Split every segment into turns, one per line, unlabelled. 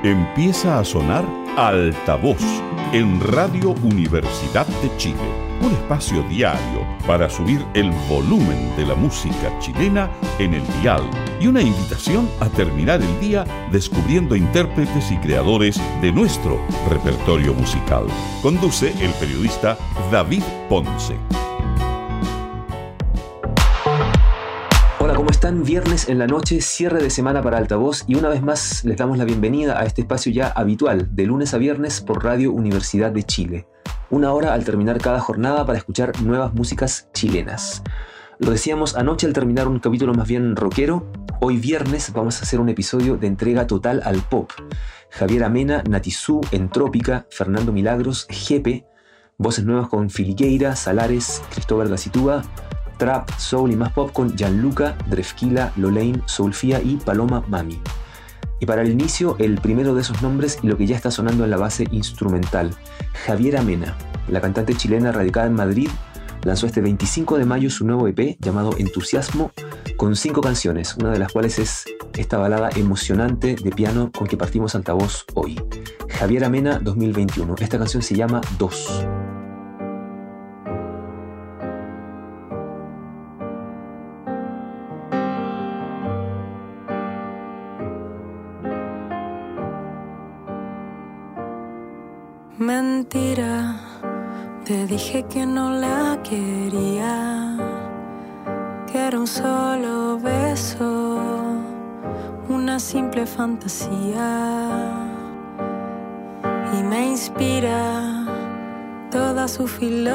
Empieza a sonar Altavoz en Radio Universidad de Chile. Un espacio diario para subir el volumen de la música chilena en el dial y una invitación a terminar el día descubriendo intérpretes y creadores de nuestro repertorio musical. Conduce el periodista David Ponce.
Hola, ¿cómo están? Viernes en la noche, cierre de semana para Altavoz y una vez más les damos la bienvenida a este espacio ya habitual de lunes a viernes por Radio Universidad de Chile. Una hora al terminar cada jornada para escuchar nuevas músicas chilenas. Lo decíamos anoche al terminar un capítulo más bien rockero. Hoy viernes vamos a hacer un episodio de entrega total al pop. Javier Amena, Natizú, Entrópica, Fernando Milagros, Jepe, voces nuevas con Filiqueira, Salares, Cristóbal Gacitúa, Trap, Soul y más pop con Gianluca, Drefkila, Lolaine, Soulfía y Paloma Mami. Y para el inicio, el primero de esos nombres y lo que ya está sonando en la base instrumental. Javier Amena, la cantante chilena radicada en Madrid, lanzó este 25 de mayo su nuevo EP llamado Entusiasmo, con 5 canciones, una de las cuales es esta balada emocionante de piano con que partimos Altavoz hoy. Javier Amena 2021. Esta canción se llama Dos.
Mentira, te dije que no la quería, que era un solo beso, una simple fantasía. Y me inspira toda su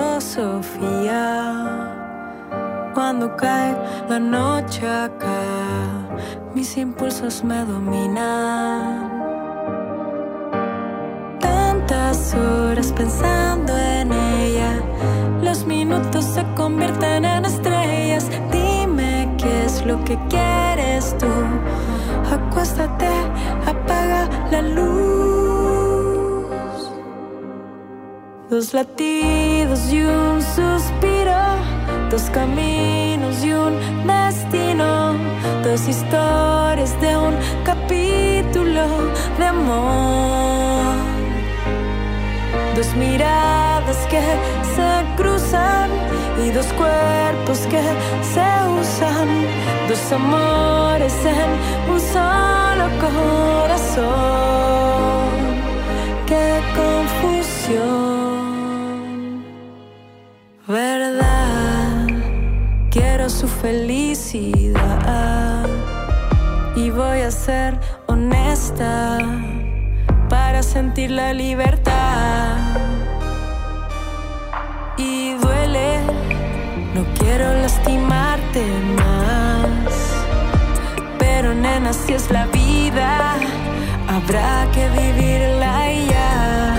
filosofía. Cuando cae la noche acá, mis impulsos me dominan. Horas pensando en ella, los minutos se convierten en estrellas. Dime qué es lo que quieres tú. Acuéstate, apaga la luz. 2 latidos y un suspiro, 2 caminos y un destino, 2 historias de un capítulo de amor. 2 miradas que se cruzan y 2 cuerpos que se usan, 2 amores en un solo corazón. ¡Qué confusión! ¿Verdad? Quiero su felicidad y voy a ser honesta para sentir la libertad. Y duele, no quiero lastimarte más, pero nena, si es la vida, habrá que vivirla ya.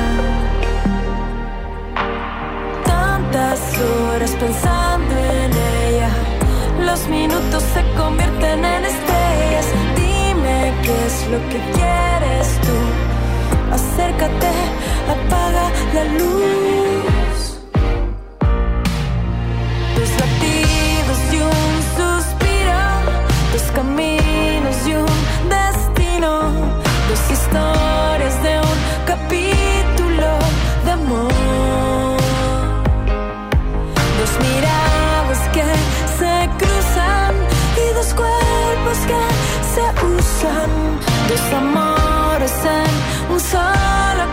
Tantas horas pensando en ella, los minutos se convierten en estrellas. Dime qué es lo que quieres tú. Acércate, apaga la luz. 2 latidos y un suspiro, 2 caminos y un destino, 2 historias de un capítulo de amor. 2 miradas que se cruzan y 2 cuerpos que se usan, 2 amores en un solo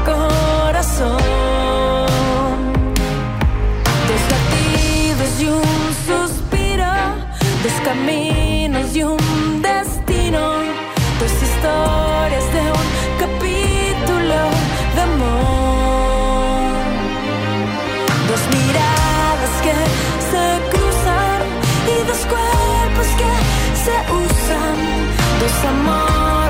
corazón. 2 latidos y un suspiro, 2 caminos y un destino, 2 historias de un capítulo de amor. 2 miradas que se cruzan y 2 cuerpos que se usan, 2 amores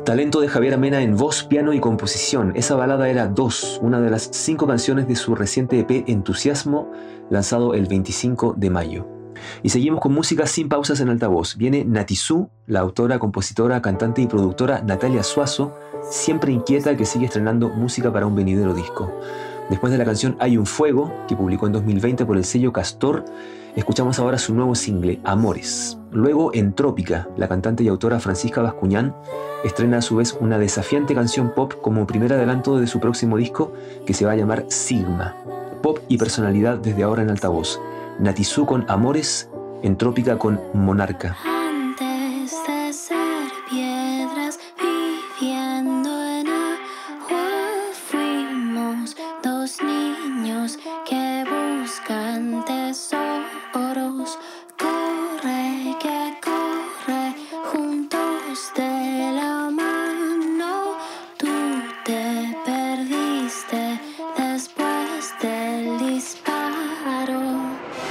Talento de Javiera Mena en voz, piano y composición. Esa balada era 2, una de las 5 canciones de su reciente EP Entusiasmo, lanzado el 25 de mayo. Y seguimos con música sin pausas en altavoz. Viene Natizú, la autora, compositora, cantante y productora Natalia Suazo, siempre inquieta, que sigue estrenando música para un venidero disco. Después de la canción Hay un fuego, que publicó en 2020 por el sello Castor, escuchamos ahora su nuevo single, Amores. Luego, Entrópica, la cantante y autora Francisca Bascuñán estrena a su vez una desafiante canción pop como primer adelanto de su próximo disco, que se va a llamar Sigma. Pop y personalidad desde ahora en altavoz. Natizú con Amores, Entrópica con Monarca.
Antes de ser piedras viviendo en agua, fuimos 2 niños que buscan tesoros. Corre que corre, juntos de la mano. Tú te perdiste después del disparo.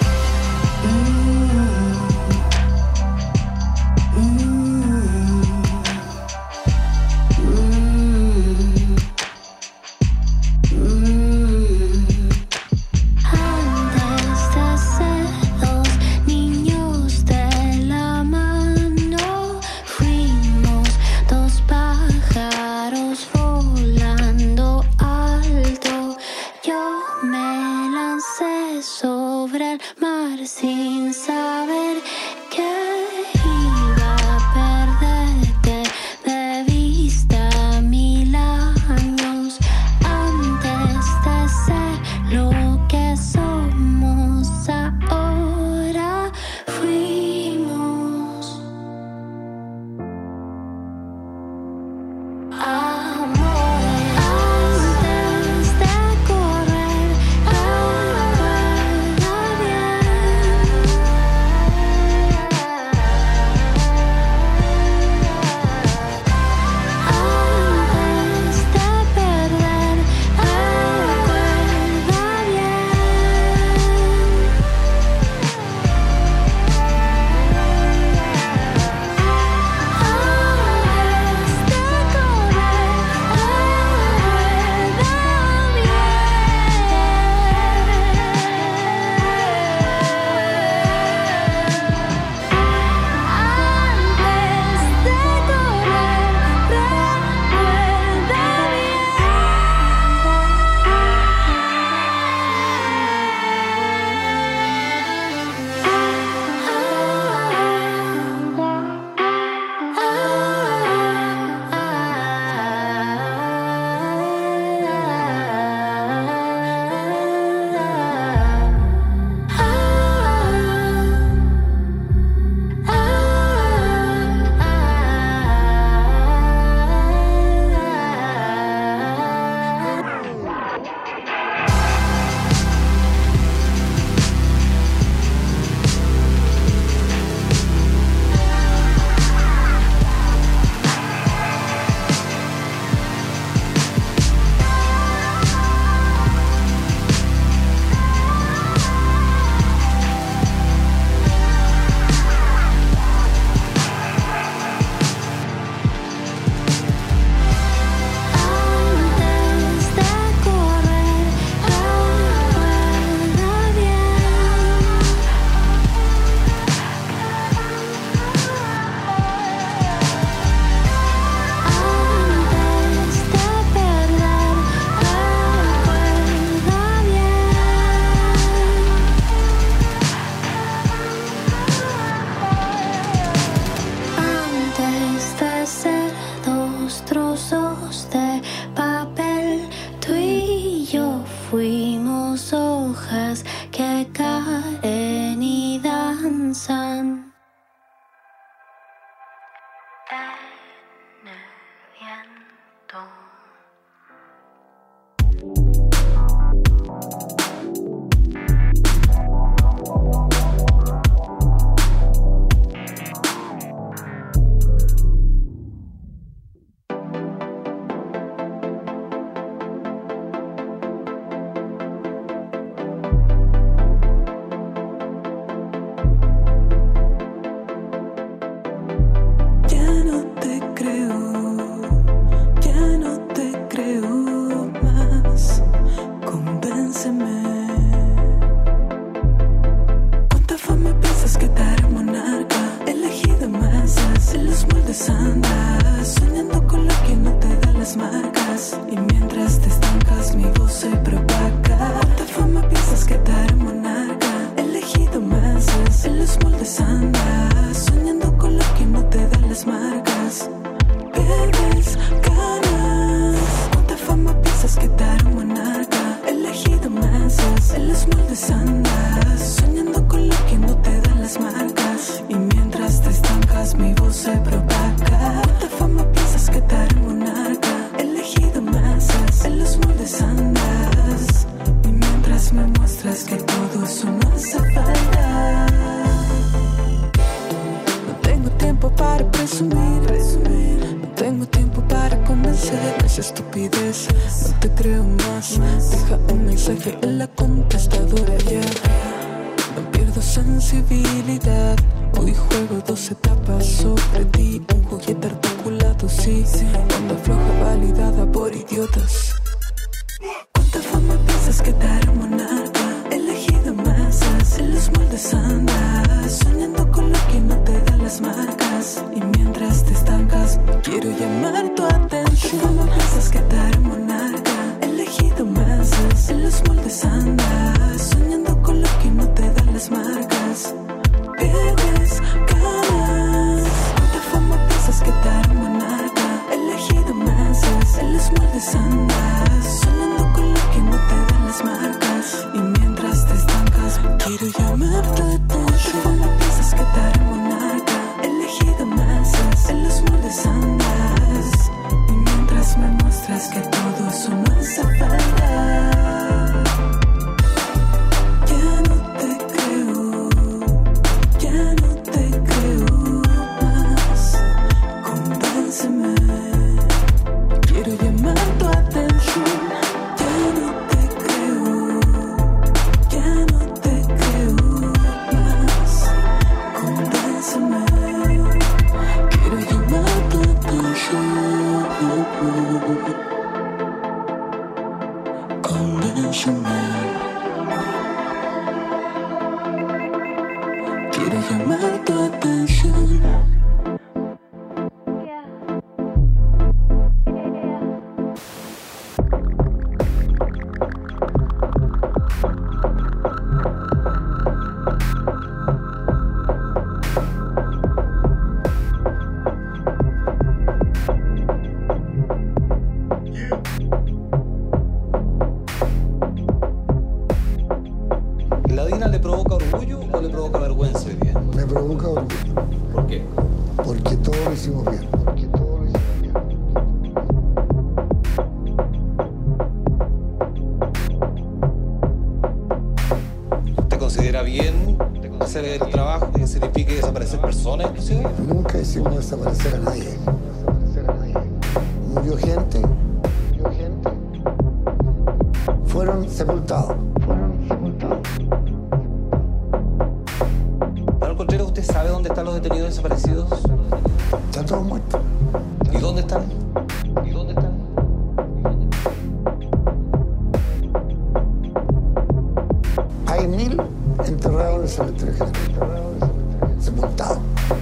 Sobre el mar sin saber que iba a perderte de vista 1000 años antes de ser lo que somos ahora. Fuimos moldes andas, soñando con lo que no te dan las marcas. Pierdes ganas. ¿Cuánta fama piensas que te hará un monarca? Elegido masas, en los moldes andas, soñando con lo que no te dan las marcas. Y mientras te estancas, mi voz se propaga. ¿Cuánta fama piensas que te hará un monarca? Elegido masas, en los moldes andas. Y mientras me muestras que todo eso no hace falta. No tengo tiempo para presumir. No tengo tiempo para convencer esa estupidez. No te creo más. Deja un mensaje en la contestadora ya. No pierdo sensibilidad. Hoy juego 2 etapas sobre ti. Un juguete articulado, sí. Onda floja validada por idiotas. ¿Cuánta fama piensas que te hará un monarca? Elegido masas, en los moldes andas, soñando con lo que no te dan las marcas. Y mientras te estancas, quiero llamar tu atención. ¿Cómo piensas que te hará un monarca? Elegido masas, en los moldes andas, soñando con lo que no te dan las marcas. Pierdes ganas. ¿Cuánta fama piensas que te hará un monarca? Elegido masas, en los moldes andas, soñando con lo que no te dan las marcas. Y mientras te estancas, quiero llamar tu atención. ¿Cómo piensas que te hará un monarca? Elegido masas, en los moldes andas. Y mientras me muestras que todo eso no hace falta. Ya no te creo, ya no te creo más. Convénceme, quiero llamar tu atención. Ya no te creo, ya no te creo más. Convénceme, quiero llamar tu atención. Convénceme, quiero llamar tu atención.
¿La Dina le provoca orgullo o le provoca vergüenza hoy día?
Me provoca orgullo,
¿Por qué?
porque todo lo hicimos bien.
¿Te considera bien hacer el trabajo que signifique desaparecer personas, inclusive?
Nunca hicimos desaparecer a nadie. Murió gente. Fueron sepultados.
Manuel Contreras, ¿usted sabe dónde están los detenidos desaparecidos?
Están todos muertos.
¿Y dónde están?
Hay 1000 enterrados en el cementerio general. Sepultados.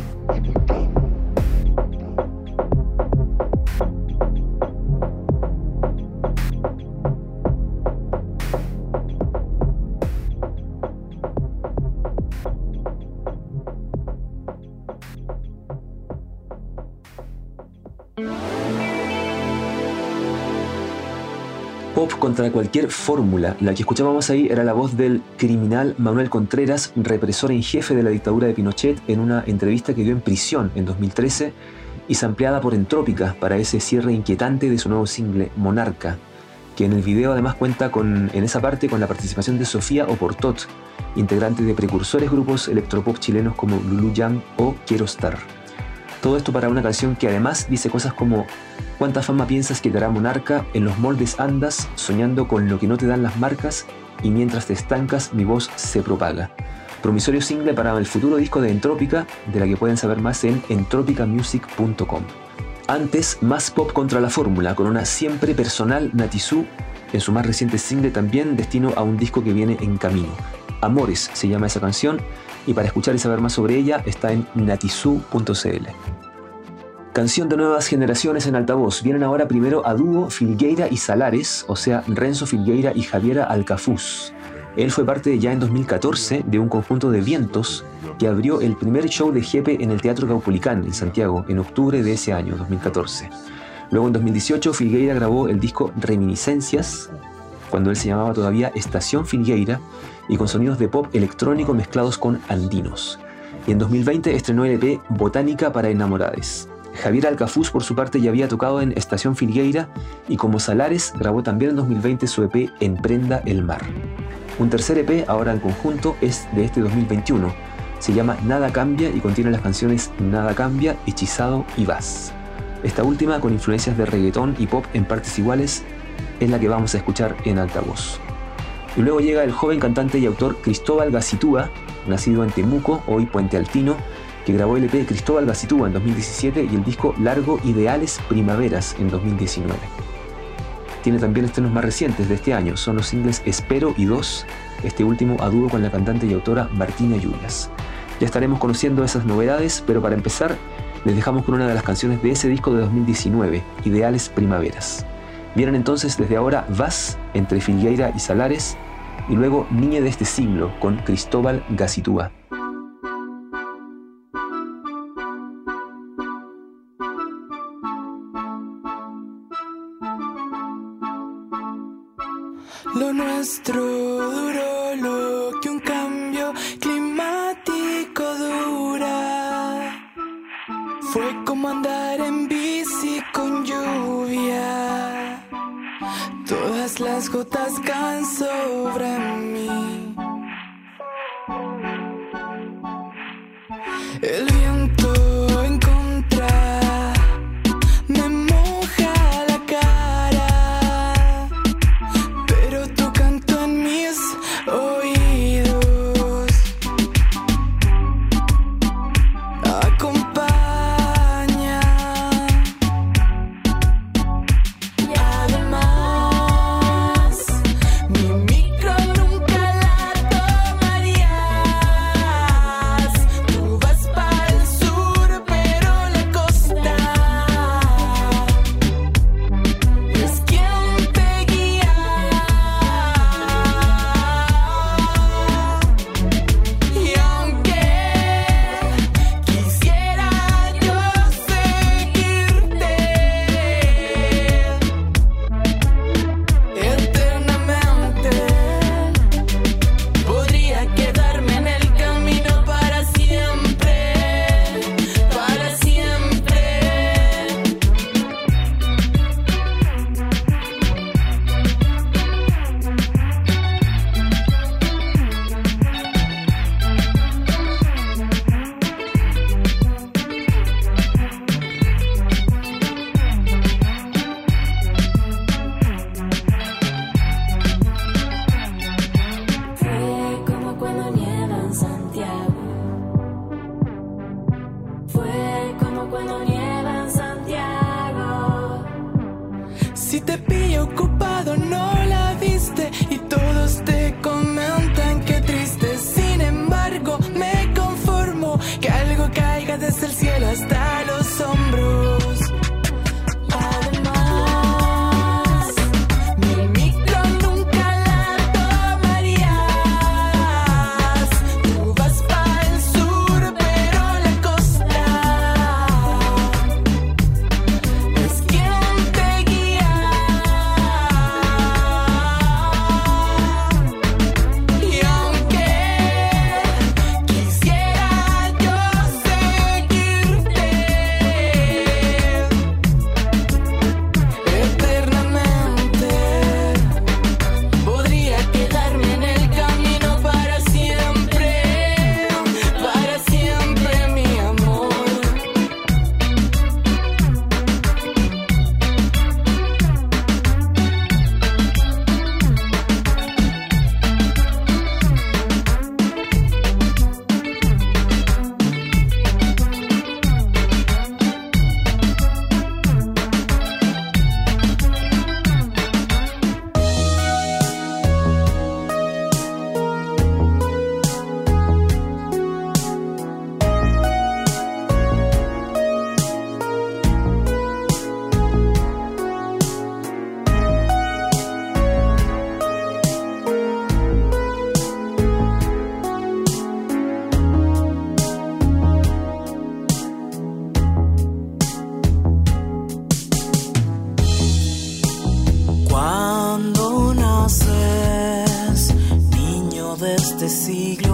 Pop contra cualquier fórmula. La que escuchábamos ahí era la voz del criminal Manuel Contreras, represor en jefe de la dictadura de Pinochet, en una entrevista que dio en prisión en 2013 y sampleada por Entrópica para ese cierre inquietante de su nuevo single Monarca, que en el video además cuenta en esa parte con la participación de Sofía Oportot, integrante de precursores grupos electropop chilenos como Lulu Yang o Quiero Estar. Todo esto para una canción que además dice cosas como: ¿cuánta fama piensas que te hará monarca? En los moldes andas, soñando con lo que no te dan las marcas, y mientras te estancas mi voz se propaga. Promisorio single para el futuro disco de Entrópica, de la que pueden saber más en entropicamusic.com. Antes, más pop contra la fórmula, con una siempre personal Nati Su, en su más reciente single también, destino a un disco que viene en camino. Amores se llama esa canción, y para escuchar y saber más sobre ella está en natisu.cl. Canción de nuevas generaciones en altavoz. Vienen ahora primero a dúo Filgueira y Salares, o sea, Renzo Filgueira y Javiera Alcafuz. Él fue parte ya en 2014 de un conjunto de vientos que abrió el primer show de Jepe en el Teatro Caupolicán, en Santiago, en octubre de ese año, 2014. Luego en 2018 Filgueira grabó el disco Reminiscencias, cuando él se llamaba todavía Estación Filgueira, y con sonidos de pop electrónico mezclados con andinos. Y en 2020 estrenó el EP Botánica para Enamorades. Javier Alcafuz, por su parte, ya había tocado en Estación Filgueira y como Salares grabó también en 2020 su EP Emprenda el Mar. Un tercer EP, ahora en conjunto, es de este 2021. Se llama Nada Cambia y contiene las canciones Nada Cambia, Hechizado y Vas. Esta última, con influencias de reggaetón y pop en partes iguales, es la que vamos a escuchar en altavoz. Y luego llega el joven cantante y autor Cristóbal Gacitúa, nacido en Temuco, hoy Puente Altino, que grabó el EP Cristóbal Gacitúa en 2017 y el disco Largo Ideales Primaveras en 2019. Tiene también estrenos más recientes de este año, son los singles Espero y Dos, este último a dúo con la cantante y autora Martina Yuyas. Ya estaremos conociendo esas novedades, pero para empezar les dejamos con una de las canciones de ese disco de 2019, Ideales Primaveras. Vienen entonces desde ahora Vas, entre Filgueira y Salares, y luego Niña de este siglo, con Cristóbal Gacitúa.
Lo nuestro duró lo que un cambio climático dura. Fue como andar en bici con lluvia. Todas las gotas caen sobre mí. El viento en contra me moja la cara, pero tu canto en mis oídos acompaña. Y además mi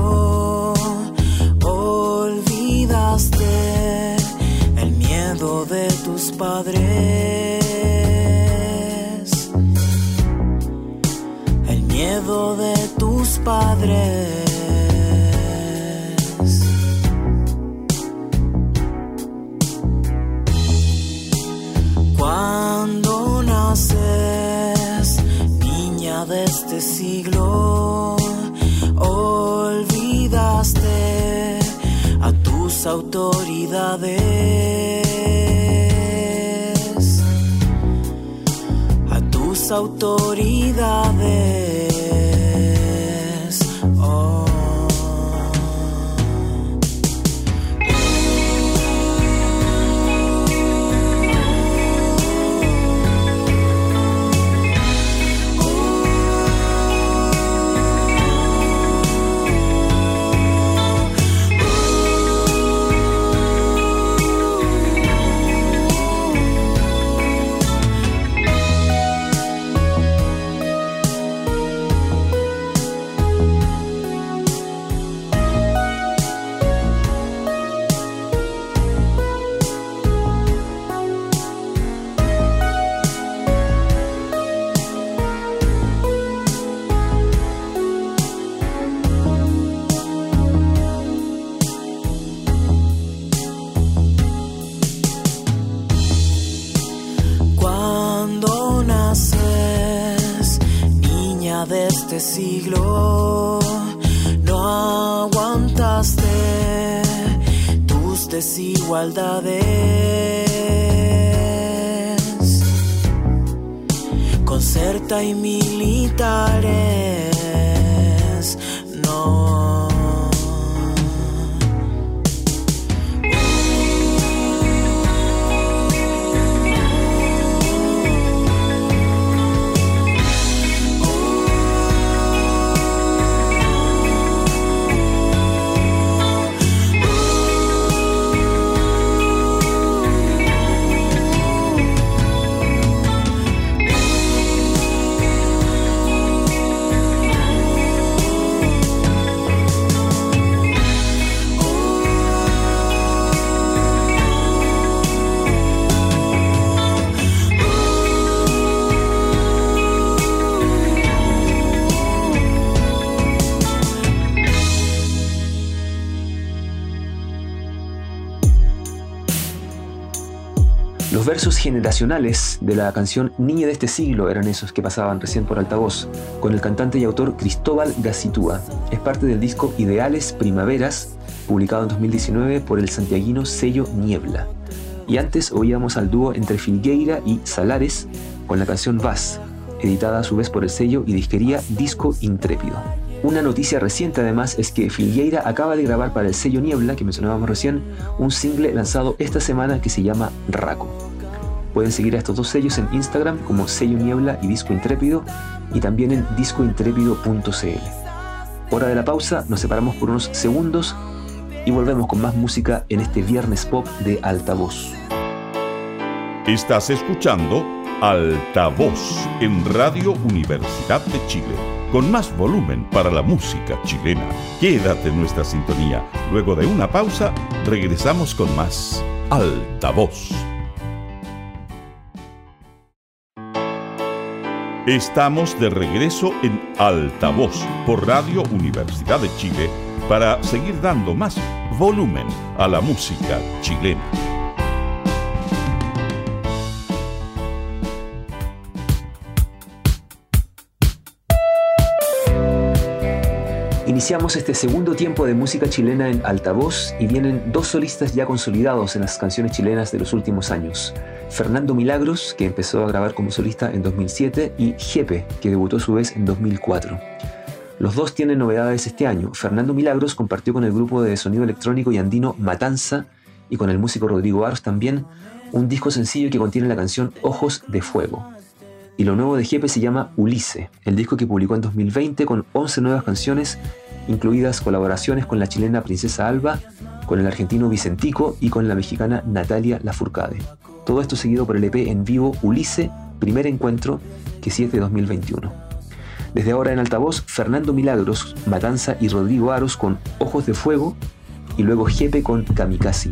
siglo olvidaste el miedo de tus padres, el miedo de tus padres. Cuando naces, niña de este siglo, olvidaste a tus autoridades, a tus autoridades. Oh. Siglo no aguantaste tus desigualdades, Concerta y militares no.
Los versos generacionales de la canción Niña de este siglo eran esos que pasaban recién por altavoz, con el cantante y autor Cristóbal Gacitúa. Es parte del disco Ideales Primaveras, publicado en 2019 por el santiaguino sello Niebla. Y antes oíamos al dúo entre Filgueira y Salares con la canción Vas, editada a su vez por el sello y disquería Disco Intrépido. Una noticia reciente además es que Filgueira acaba de grabar para el sello Niebla, que mencionábamos recién, un single lanzado esta semana que se llama Raco. Pueden seguir a estos dos sellos en Instagram como Sello Niebla y Disco Intrépido, y también en discointrépido.cl. Hora de la pausa, nos separamos por unos segundos y volvemos con más música en este Viernes Pop de Altavoz.
Estás escuchando Altavoz en Radio Universidad de Chile, con más volumen para la música chilena. Quédate en nuestra sintonía. Luego de una pausa, regresamos con más Altavoz. Estamos de regreso en Altavoz por Radio Universidad de Chile para seguir dando más volumen a la música chilena.
Iniciamos este segundo tiempo de música chilena en Altavoz y vienen dos solistas ya consolidados en las canciones chilenas de los últimos años. Fernando Milagros, que empezó a grabar como solista en 2007, y Jepe, que debutó a su vez en 2004. Los dos tienen novedades este año. Fernando Milagros compartió con el grupo de sonido electrónico y andino Matanza y con el músico Rodrigo Aros también un disco sencillo que contiene la canción Ojos de Fuego. Y lo nuevo de Jepe se llama Ulisse, el disco que publicó en 2020 con 11 nuevas canciones, incluidas colaboraciones con la chilena Princesa Alba, con el argentino Vicentico y con la mexicana Natalia Lafourcade. Todo esto seguido por el EP en vivo Ulisse, Primer Encuentro, que sí es de 2021. Desde ahora en altavoz, Fernando Milagros, Matanza y Rodrigo Aros con Ojos de Fuego y luego Jepe con Kamikaze.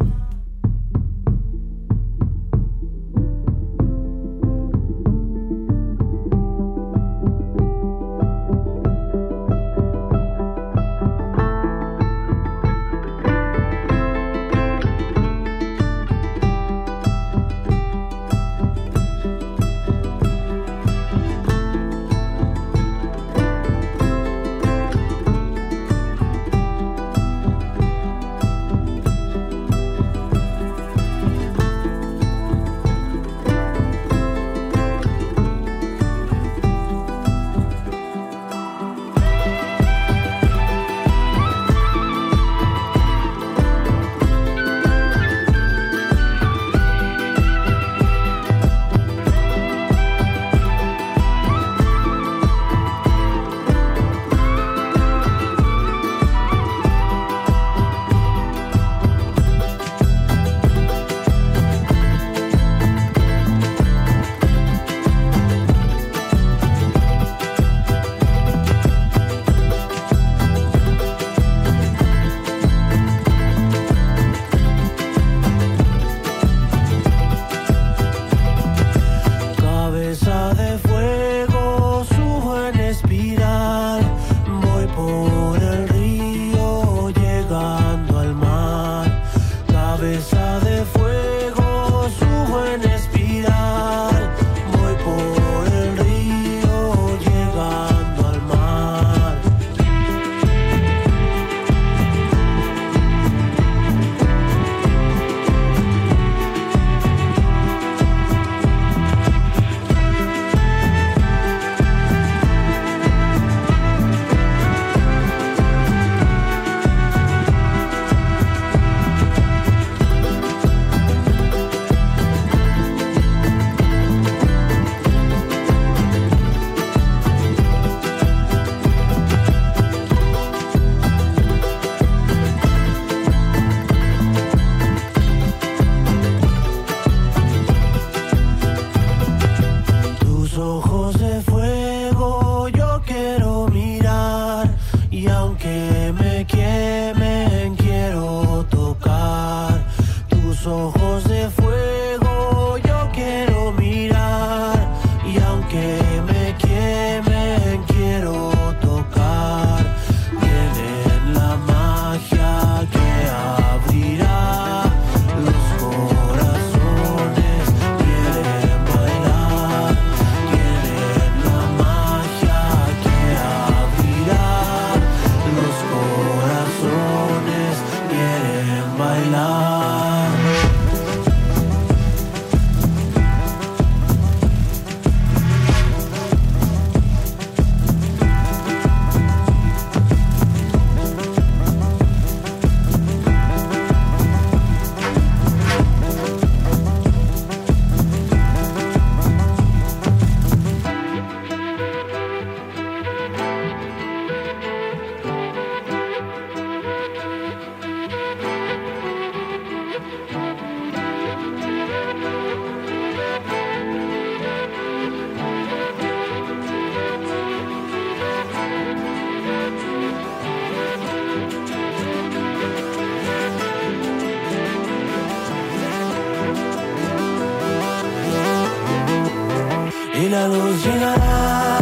Y la luz llegará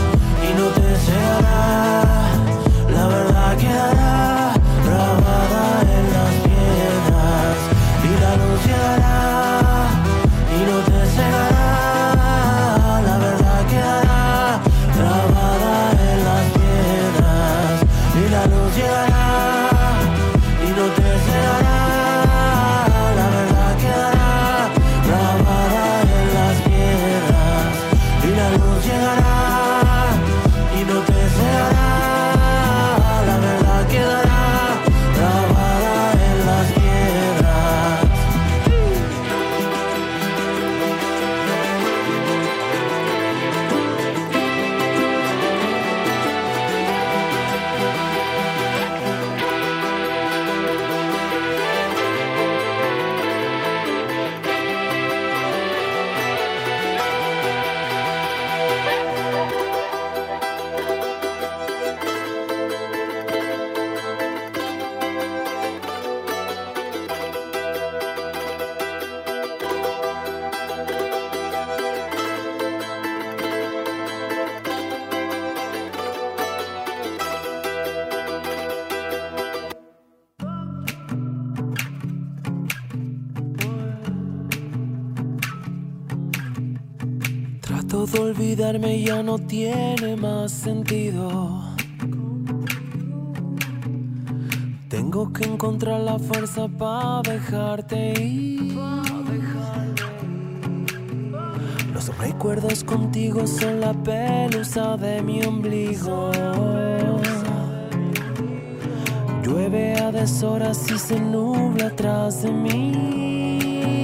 y no te cegará, la verdad quedará grabada en las piedras. Y la luz llegará y no te cegará, la verdad quedará grabada en las piedras. Y la luz llegará y no te cegará, la verdad quedará grabada en las piedras. Y la luz llegará todo olvidarme ya no tiene más sentido. Tengo que encontrar la fuerza para dejarte ir. Los recuerdos contigo son la pelusa de mi ombligo. Llueve a deshoras y se nubla atrás de mí.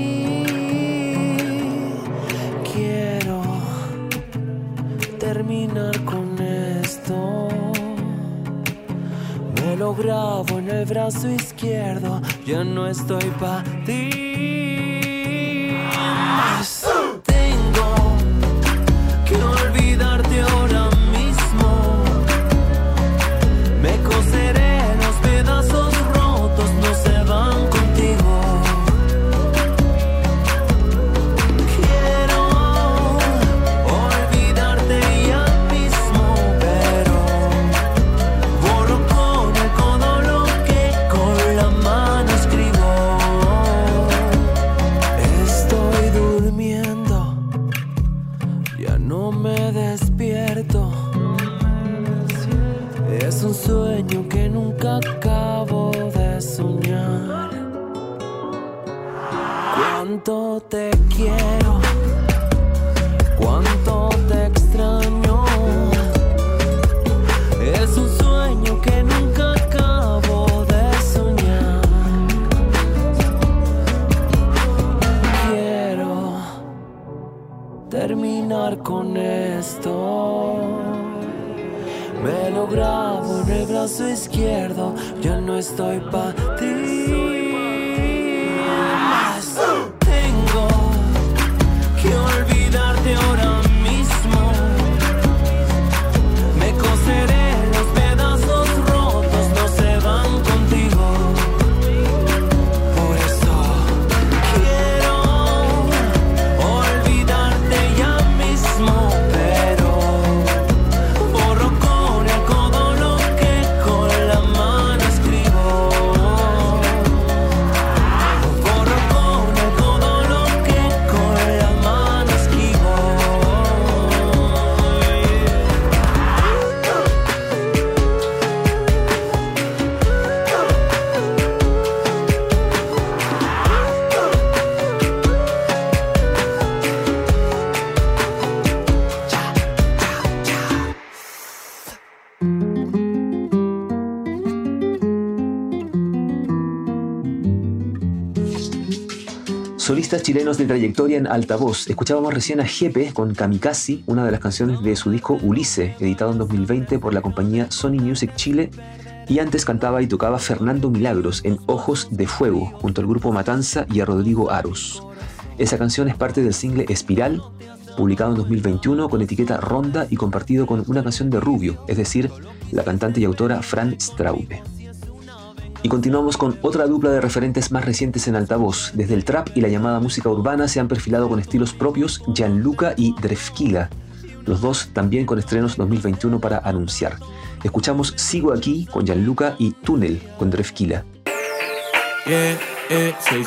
Quiero terminar con esto. Me lo grabo en el brazo izquierdo. Ya no estoy pa' ti. Tengo que olvidarte ahora mismo. Me coseré los pedazos rotos, no se van contigo. Quiero olvidarte ya mismo, pero borro con el codo lo que con la mano escribo. Estoy durmiendo, ya no me despierto. Es un sueño que nunca acabo de soñar. Cuánto te quiero, cuánto te extraño. Es un sueño que nunca acabo de soñar. Quiero terminar con esto. Me lo grabo en el brazo izquierdo. Ya no estoy pa' ti. Más tengo que olvidarte ahora mismo. Me coseré los pedazos rotos, no se van contigo. Por eso quiero olvidarte ya mismo, pero borro con el codo lo que con la mano escribo. Borro con el codo lo que con la mano escribo.
Solistas chilenos de trayectoria en altavoz. Escuchábamos recién a Jepe con Kamikaze, una de las canciones de su disco Ulisse, editado en 2020 por la compañía Sony Music Chile. Y antes cantaba y tocaba Fernando Milagros en Ojos de Fuego, junto al grupo Matanza y a Rodrigo Aros. Esa canción es parte del single Espiral, publicado en 2021 con etiqueta Ronda y compartido con una canción de Rubio, es decir, la cantante y autora Fran Straube. Y continuamos con otra dupla de referentes más recientes en altavoz. Desde el trap y la llamada música urbana se han perfilado con estilos propios Gianluca y Drefkila, los dos también con estrenos 2021 para anunciar. Escuchamos Sigo Aquí con Gianluca y Túnel con Drefkila.
Sí.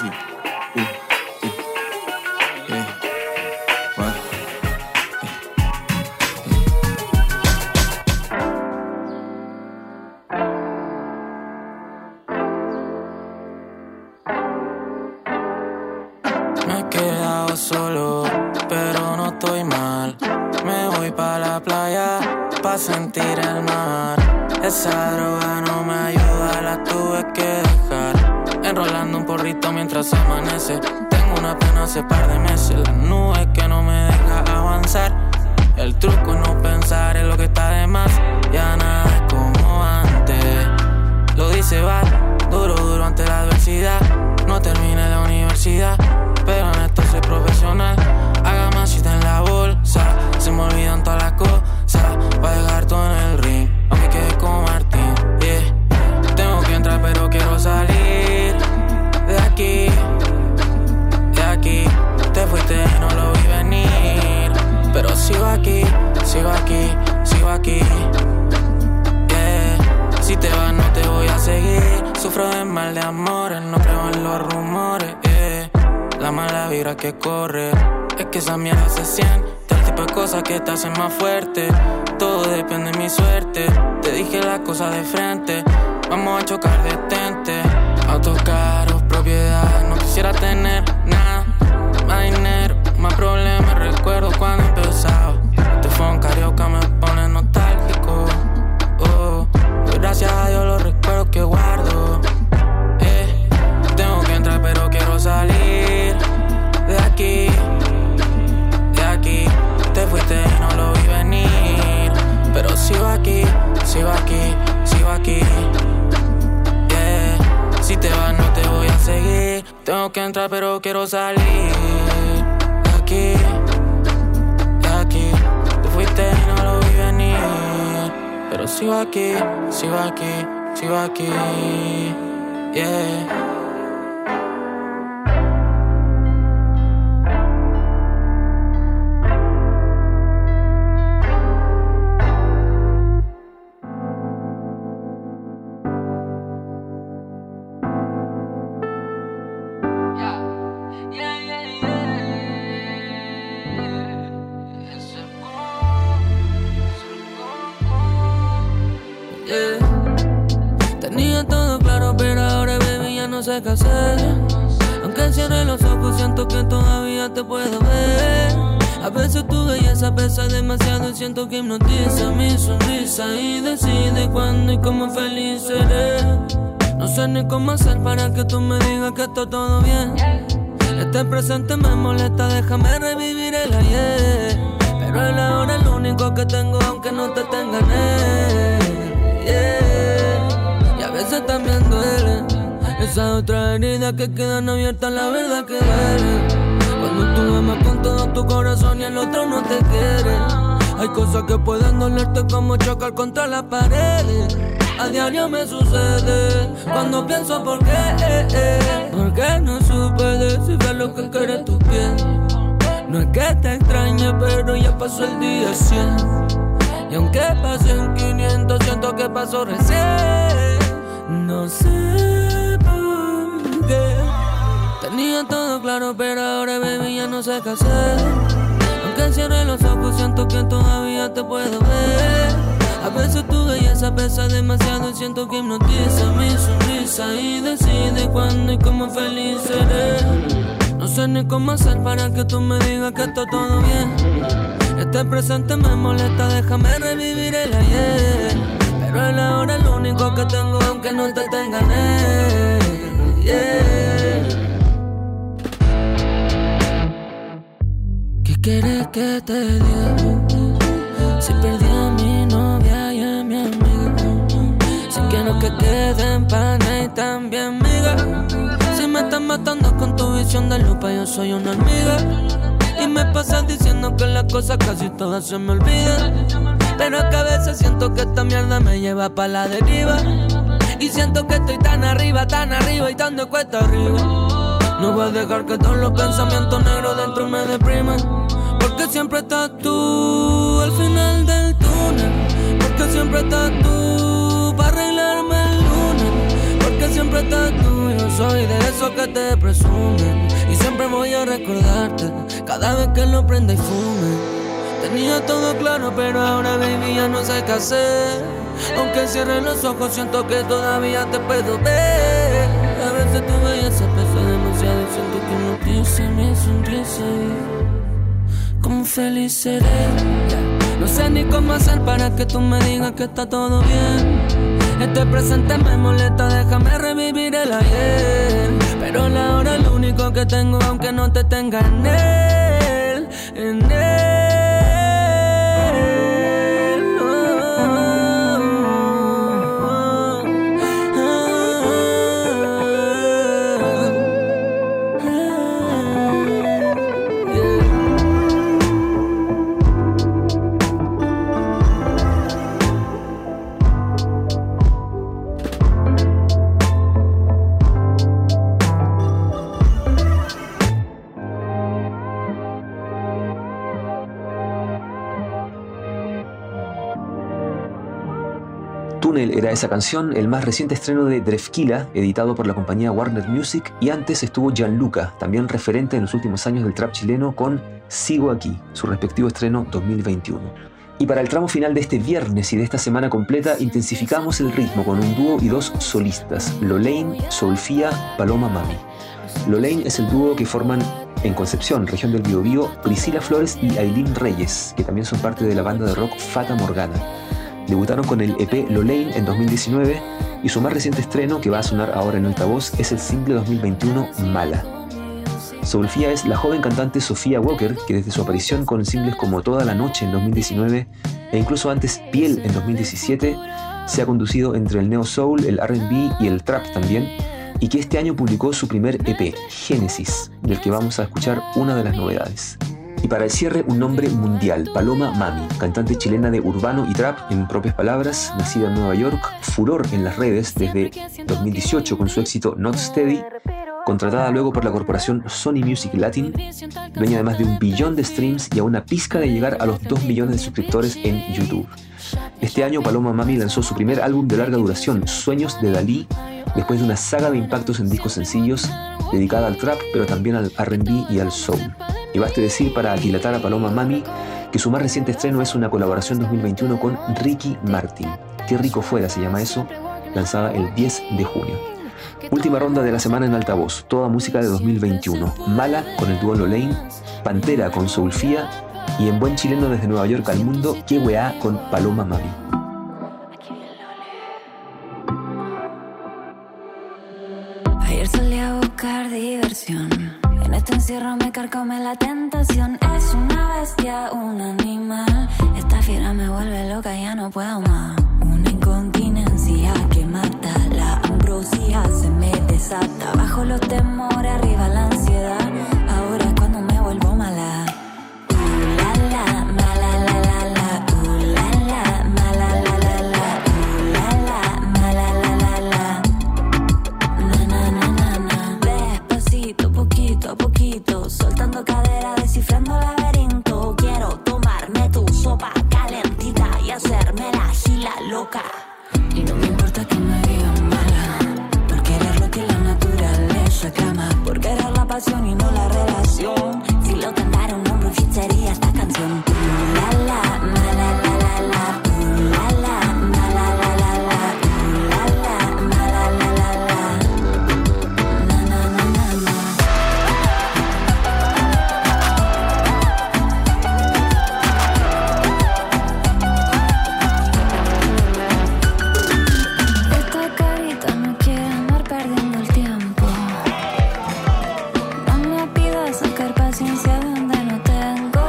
Me he quedado solo, pero no estoy mal. Me voy pa' la playa, pa' sentir el mar. Esa droga no me ayuda, la tuve que dejar. Enrolando un porrito mientras amanece. Tengo una pena hace par de meses. La nube que no me deja avanzar. El truco es no pensar en lo que está de más. Ya nada es como antes. Lo dice Val, duro ante la adversidad. No terminé la universidad, pero en esto soy profesional. Haga masita en la bolsa, se me olvidan todas las cosas. Pa' dejar todo en el ring, aunque quede con Martín, yeah. Tengo que entrar pero quiero salir de aquí, de aquí. Te fuiste y no lo vi venir, pero sigo aquí, sigo aquí, sigo aquí, yeah. Si te vas no te voy a seguir. Sufro de mal de amores, no creo en los rumores, yeah. La mala vibra que corre es que esa mierda se siente. El tipo las cosas que te hacen más fuerte. Todo depende de mi suerte. Te dije las cosas de frente. Vamos a chocar, detente. Autos caros, propiedad. No quisiera tener nada. Más dinero, más problemas. Recuerdo cuando empezaba. Este phone carioca me pone nostálgico. Oh, pero gracias a Dios los recuerdos que guardo. Tengo que entrar pero quiero salir de aquí. De aquí. Te fuiste y no lo vi venir. Pero sigo aquí, sigo aquí, sigo aquí. Yeah. Si te vas no te voy a seguir. Tengo que entrar pero quiero salir de aquí. De aquí. Te fuiste y no lo vi venir. Pero sigo aquí, sigo aquí, sigo aquí. Yeah. No sé qué hacer. Aunque cierre los ojos siento que todavía te puedo ver. A veces tu belleza pesa demasiado y siento que hipnotiza mi sonrisa y decide cuándo y cómo feliz seré. No sé ni cómo hacer para que tú me digas que está todo bien. Este presente me molesta, déjame revivir el ayer. Pero el ahora es lo único que tengo aunque no te tenga en él. Yeah. Y a veces también duele esas otras heridas que quedan abiertas, la verdad que duele. Cuando tú amas con todo tu corazón y el otro no te quiere. Hay cosas que pueden dolerte como chocar contra la pared. A diario me sucede cuando pienso por qué no supe descifrar lo que quiere tu piel. No es que te extrañe pero ya pasó el día 100. Y aunque pasen 500 siento que pasó recién. No sé por qué. Tenía todo claro pero ahora baby ya no sé qué hacer. Aunque cierre los ojos siento que todavía te puedo ver. A veces tu belleza pesa demasiado y siento que hipnotiza mi sonrisa y decide cuándo y cómo feliz seré. No sé ni cómo hacer para que tú me digas que está todo bien. Este presente me molesta, déjame revivir el ayer. Pero el ahora es lo único que tengo aunque no te tenga en él. Yeah. ¿Qué quieres que te diga? Si perdí a mi novia y a mi amiga. Si quiero que queden pana y también amiga. Si me estás matando con tu visión de lupa, yo soy una hormiga. Y me pasas diciendo que las cosas casi todas se me olvidan. Pero es que a veces siento que esta mierda me lleva pa' la deriva. Y siento que estoy tan arriba y tan de cuesta arriba. No voy a dejar que todos los pensamientos negros dentro me depriman. Porque siempre estás tú al final del túnel. Porque siempre estás tú para arreglarme el lunes. Porque siempre estás tú, yo soy de esos que te presumen. Y siempre voy a recordarte cada vez que lo prenda y fume. Tenía todo claro pero ahora baby ya no sé qué hacer. Aunque cierre los ojos siento que todavía te puedo ver. A veces tu belleza pesa demasiado y siento que hipnotiza mi sonrisa. Cómo feliz seré. No sé ni cómo hacer para que tú me digas que está todo bien. Este presente me molesta, déjame revivir el ayer. Pero la hora es lo único que tengo aunque no te tenga en él. En él.
Túnel era esa canción, el más reciente estreno de Drefkila, editado por la compañía Warner Music, y antes estuvo Gianluca, también referente en los últimos años del trap chileno, con Sigo Aquí, su respectivo estreno 2021. Y para el tramo final de este viernes y de esta semana completa, intensificamos el ritmo con un dúo y dos solistas, Lolaine, Soulfia, Paloma Mami. Lolaine es el dúo que forman en Concepción, región del Biobío, Priscila Flores y Ailín Reyes, que también son parte de la banda de rock Fata Morgana. Debutaron con el EP Lolaine en 2019 y su más reciente estreno, que va a sonar ahora en altavoz, es el single 2021 Mala. Soulfia es la joven cantante Sofía Walker, que desde su aparición con singles como Toda la Noche en 2019 e incluso antes Piel en 2017, se ha conducido entre el neo soul, el R&B y el trap también, y que este año publicó su primer EP, Génesis, del que vamos a escuchar una de las novedades. Y para el cierre, un nombre mundial, Paloma Mami, cantante chilena de urbano y trap, en propias palabras, nacida en Nueva York, furor en las redes desde 2018 con su éxito Not Steady, contratada luego por la corporación Sony Music Latin, dueña de más de 1 billón de streams y a una pizca de llegar a los 2 millones de suscriptores en YouTube. Este año Paloma Mami lanzó su primer álbum de larga duración, Sueños de Dalí, después de una saga de impactos en discos sencillos, dedicada al trap, pero también al R&B y al soul. Y baste decir para aquilatar a Paloma Mami que su más reciente estreno es una colaboración 2021 con Ricky Martin. Qué rico fuera se llama eso, lanzada el 10 de junio. Última ronda de la semana en altavoz, toda música de 2021. Mala con el dúo Lolaine, Pantera con Soulfia y en buen chileno desde Nueva York al mundo, Qué Weá con Paloma Mami.
Ayer salí a buscar diversión, en este encierro me carcome la tentación. Es una bestia, un animal, esta fiera me vuelve loca, ya no puedo más. Una incontinencia que mata, la ambrosía se me desata. Bajo los temores, arriba la ansiedad, ahora es cuando me vuelvo mala. La la, mala la la la, la la, mala la la la, la la, mala la la la. Na na na na na. Despacito, poquito a poquito, soltando cadera, descifrando laberinto. Quiero tomarme tu sopa calentita y hacerme la gila loca. Y no me importa que me digan mala, por querer lo que la naturaleza clama, por querer la pasión y no la relación. Si lo cantaron hombro, hit sería esta canción. La la, mala la la la, la la, mala la la la, la la, mala la la la. Na na na na na. Esta carita no quiere andar perdiendo el tiempo. No me pidas sacar paciencia de donde no tengo.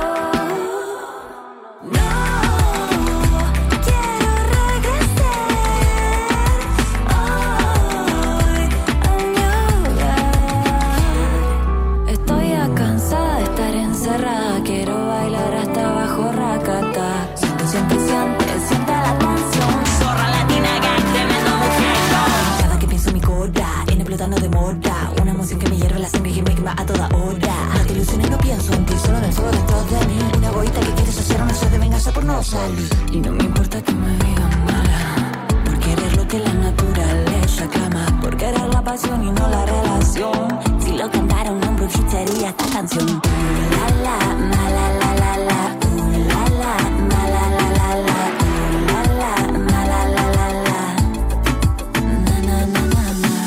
No quiero regresar hoy a mi hogar. Estoy ya cansada de estar encerrada. Quiero bailar hasta abajo racata. Siente la tensión. Zorra latina, gang, tremendo mujer. Cada que pienso mi coda, viene explotando de moda. Una emoción que me hierve la sangre y me quema a toda hora. No te ilusiones, no pienso en ti, solo en el fuego dentro de mí. Una boita que quieres hacer una sed de venganza por no salir. Y no me importa que me digan mala, por querer lo que la naturaleza clama, por querer la pasión y no la relación. Si lo cantara un hombre, hit sería esta canción. La la, mala la la la, la la, mala la la la, la la, mala la la la. Na na na na na.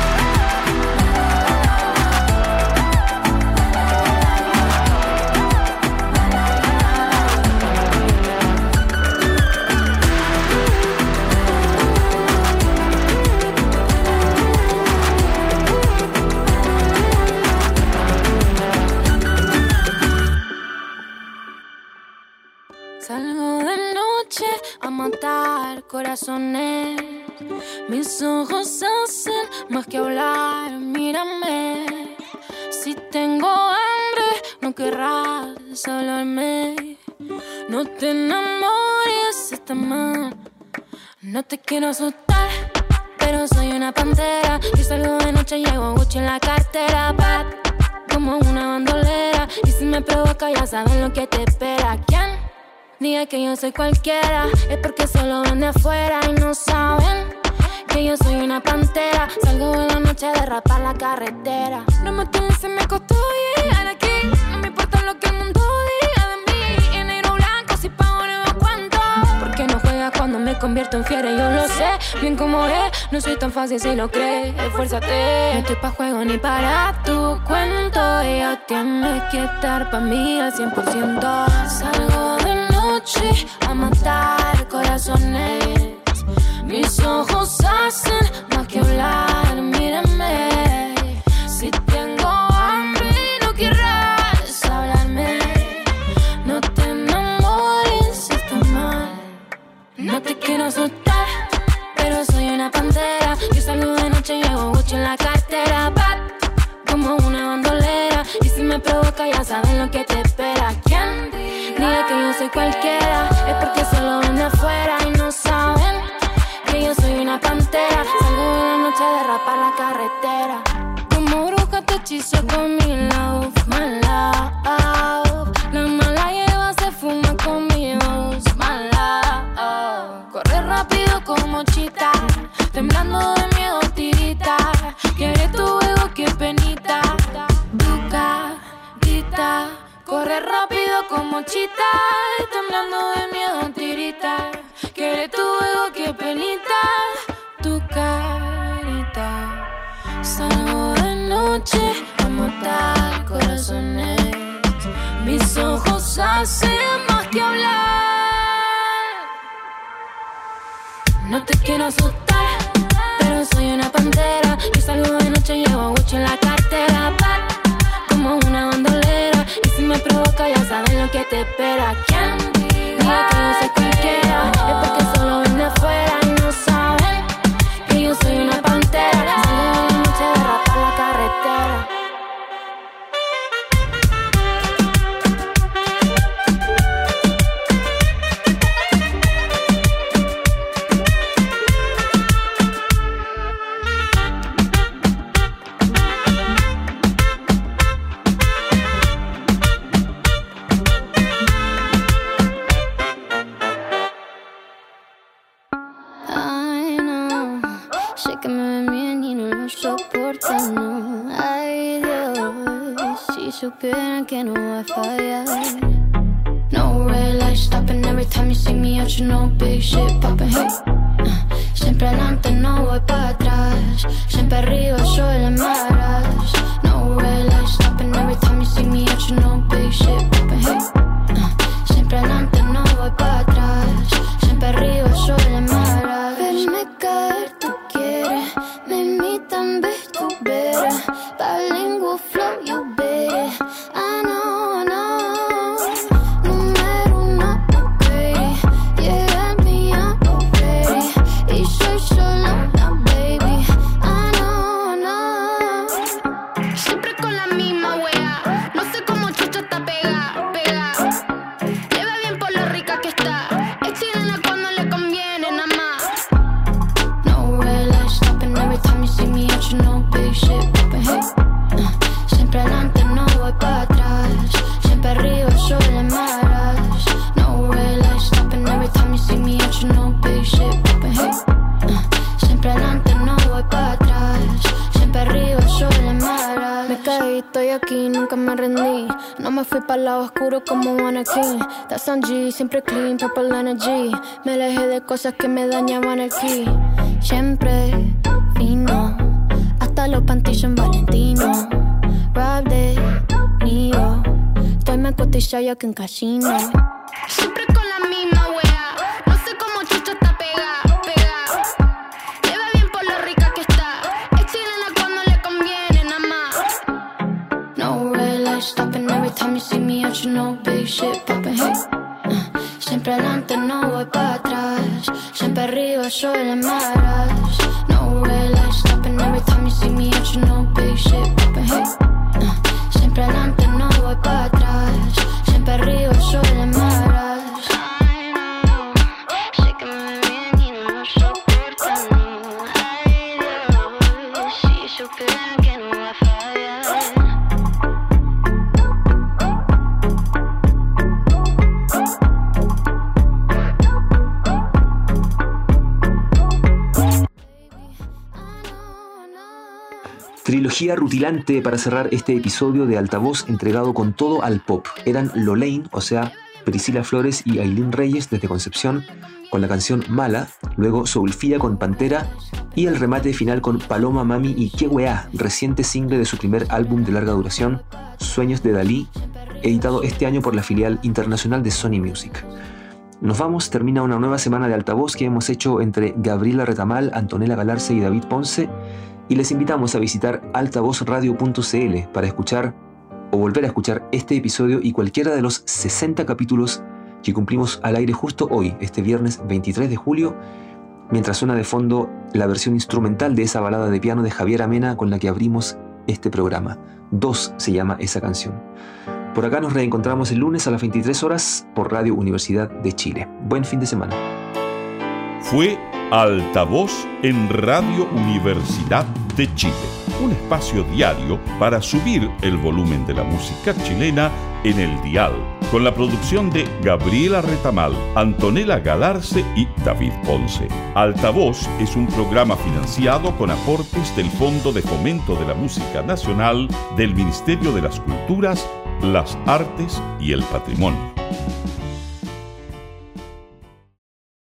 Salgo de noche a matar corazones. Mis ojos hacen más que hablar, mírame. Si tengo hambre, no querrás hablarme. No te enamores, está mal. No te quiero asustar, pero soy una pantera. Y salgo de noche y llevo Gucci en la cartera. Bad, como una bandolera. Y si me provoca ya saben lo que te espera. ¿Quién? Diga que yo soy cualquiera, es porque solo ven de afuera y no saben que yo soy una pantera. Salgo en la noche a derrapar la carretera. No me tienes, se me costó llegar aquí. No me importa lo que el mundo convierto en fiera, yo lo sé. Bien como es, no soy tan fácil si lo crees. Esfuérzate, no estoy pa' juego ni para tu cuento. Ya tienes que estar pa' mí al 100%. Salgo de noche a matar corazones. Mis ojos hacen más que hablar, mírame. Si tengo hambre no querrás hablarme. No te enamores, está mal. No te quiero asustar, pero soy una pantera. Yo salgo de noche y llevo Gucci en la cartera. Bad, como una bandolera. Y si me provoca ya saben lo que te espera. ¿Quién diga que yo soy cualquiera? Es porque solo ven de afuera y no saben que yo soy una pantera. Salgo de la noche a derrapar la carretera. Como bruja te hechizo con mi love, my love. La mala lleva se fuma conmigo, my love. Corre rápido como chita, temblando de miedo tirita. Quiere tu ego, qué penita. Duca, grita. Corre rápido como chita, temblando de miedo tirita. Quiere tu ego, qué penita. Tu carita. Salgo de noche a matar corazones. Mis ojos hacen más que hablar. No te quiero asustar, pero soy una pantera. Yo salgo de noche y llevo Gucci en la cartera. Como una bandolera. Y si me provoca ya saben lo que te espera. ¿Quién diga que yo soy cualquiera? Es porque solo ven de afuera y no saben que yo soy una pantera. Salgo de noche a derrapar la carretera. Que me ven bien y no lo soportan, no. Ay, Dios, si supieran que no va a fallar. No red light stopping every time you see me out, you know big shit popping, hey. Siempre adelante, no voy para atrás. Siempre arriba, soy la maras. No red light stopping every time you see me out, you know big shit popping, hey. Siempre adelante, no voy para atrás. Siempre arriba, soy la maras. Verme caer, tú quieres. Me imitan, ves, tú verás. Bilingual flow, you bet. I know, no. Número uno, okay. Yeah, me, I'm okay. Y soy solo la baby. I know, no. Siempre con la misma wea. No sé cómo chucha está pegada, pegada. Le va bien por lo rica que está. Es chilena cuando le conviene, nada más. No red light stopping every time you see me out, you know big shit popping, hey. Siempre adelante, no voy para atrás. Siempre arriba, soy la maras. No red light stopping every time you see me out, you know big shit popping, hey. Siempre adelante, no voy para atrás. Siempre arriba, soy la maras. Me caí, estoy aquí, nunca me rendí. No me fui para el lado oscuro como Anakin. That's on G, siempre clean, purple energy. Me alejé de cosas que me dañaban el ki. Siempre fino, hasta los pantillos en Valentino. Rob de Niro, estoy más cotizado que en casino. Siempre con la misma wea. No sé cómo chucha está pegada, pegada. Le va bien por lo rica que está. Es chilena cuando le conviene, nada más. No red light stopping every time you see me out, you know big shit popping, hey. Siempre adelante, no voy para atrás. Siempre arriba, soy la maras. No red light stopping every time you see me out, you know big shit popping, hey. Siempre adelante, no voy para atrás. Siempre arriba, soy la maras. Ay, no. Sé que me ven bien y no lo soportan, no. Ay, Dios, si supieran que no va a fallar.
Trilogía rutilante para cerrar este episodio de Altavoz entregado con todo al pop. Eran Lolaine, o sea, Priscila Flores y Ailín Reyes desde Concepción con la canción Mala, luego Soulfía con Pantera y el remate final con Paloma Mami y Qué Weá, reciente single de su primer álbum de larga duración, Sueños de Dalí, editado este año por la filial internacional de Sony Music. Nos vamos, termina una nueva semana de altavoz que hemos hecho entre Gabriela Retamal, Antonella Galarce y David Ponce, y les invitamos a visitar altavozradio.cl para escuchar o volver a escuchar este episodio y cualquiera de los 60 capítulos que cumplimos al aire justo hoy, este viernes 23 de julio, mientras suena de fondo la versión instrumental de esa balada de piano de Javier Amena con la que abrimos este programa. 2 se llama esa canción. Por acá nos reencontramos el lunes a las 23 horas por Radio Universidad de Chile. Buen fin de semana.
Fue Altavoz en Radio Universidad de Chile, un espacio diario para subir el volumen de la música chilena en el dial, con la producción de Gabriela Retamal, Antonella Galarce y David Ponce. Altavoz es un programa financiado con aportes del Fondo de Fomento de la Música Nacional del Ministerio de las Culturas, las Artes y el Patrimonio.